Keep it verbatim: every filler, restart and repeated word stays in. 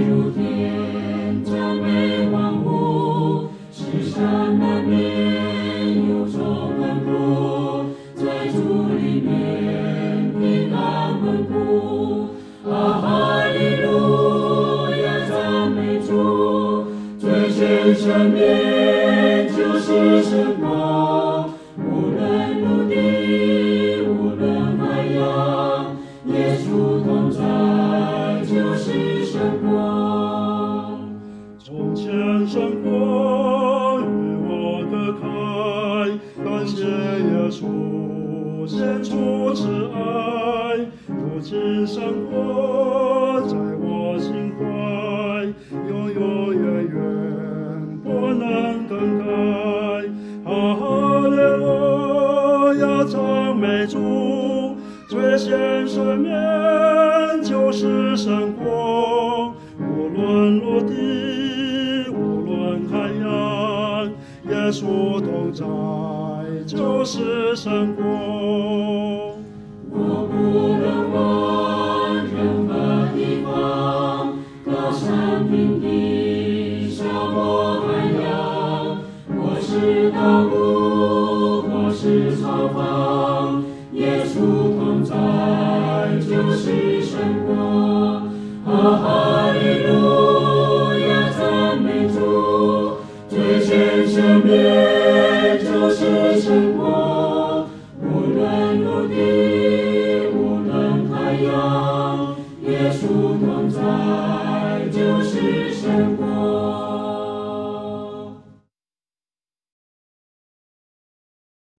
如天，赞美万物，世上难免有种困苦，在主里面平安稳固。啊，哈利路亚，赞美主，最全生命就是生活，无论陆地，无论海洋，耶稣同在就是生活。 从前生活与我隔开，感谢耶稣献出慈爱，如今生活在我心怀，永永远远不能更改。哈利路亚，赞美主，最显生命就是生活，无论陆地，无论海洋，耶稣同在就是生活。